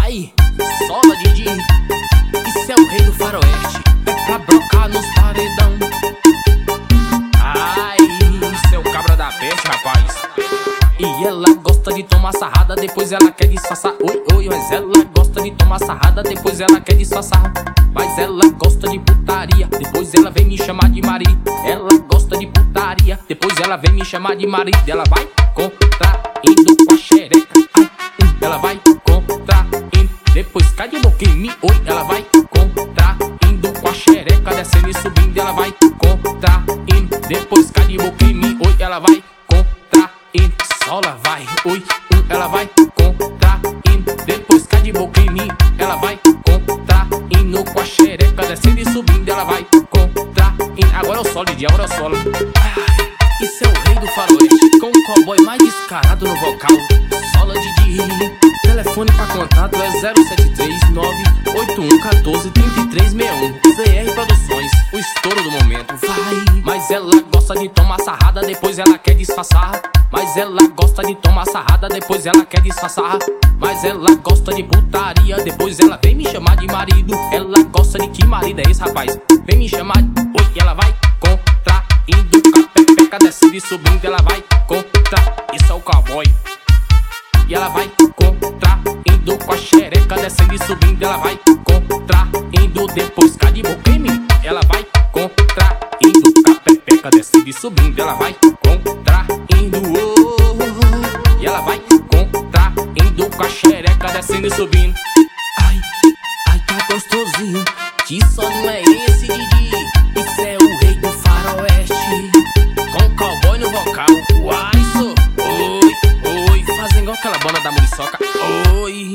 vai, sola Didi. Isso é o rei do faroeste, é pra brocar nos paredão. Ai, isso é o cabra da peste, rapaz. E ela gosta de tomar sarrada, depois ela quer disfarçar. Oi, oi, mas ela gosta de tomar sarrada, depois ela quer disfarçar. Mas ela gosta de putaria, depois ela vem me chamar de marido. Ela gosta de putaria, depois ela vem me chamar de marido. Ela vai contraindo com a xereca. Ai, ela vai contraindo, depois cai de boca em mim. Oi, ela vai contraindo com a xereca, descendo e subindo. Ela vai contraindo, depois cai de boca em mim. Oi, ela vai contraindo, sola vai. Oi, ela vai contraindo, depois cai de boca em mim. Ela vai contraindo com a xereca, descendo e subindo. Ela vai contraindo. Agora é o solo, Didi, agora é o solo. Ai, isso é o rei do faroeste, com o cowboy mais descarado no vocal. Sola Didi. Telefone pra contato é 073 981 14 3361. VR Produções, o estouro do momento. Vai. Mas ela gosta de tomar sarrada, depois ela quer disfarçar. Mas ela gosta de tomar sarrada, depois ela quer disfarçar. Mas ela gosta de putaria, depois ela vem me chamar de marido. Ela gosta de que marido é esse, rapaz? Vem me chamar de... Oi, ela vai contraindo com a pepeca, descendo e subindo. Ela vai contra... Isso é o cowboy. E ela vai contraindo com a xereca, descendo e subindo. Ela vai contraindo, depois cai de boca em mim. Ela vai contraindo com a pepeca, descendo e subindo. Ela vai contraindo, oh. E ela vai contraindo com a xereca, descendo e subindo. Ai, ai, tá gostosinho, que só não é esse, Didi. Isso é o rei do faroeste, com cowboy no vocal. Uai, sou, oi, oi, fazem igual aquela banda da Muriçoca. Oi.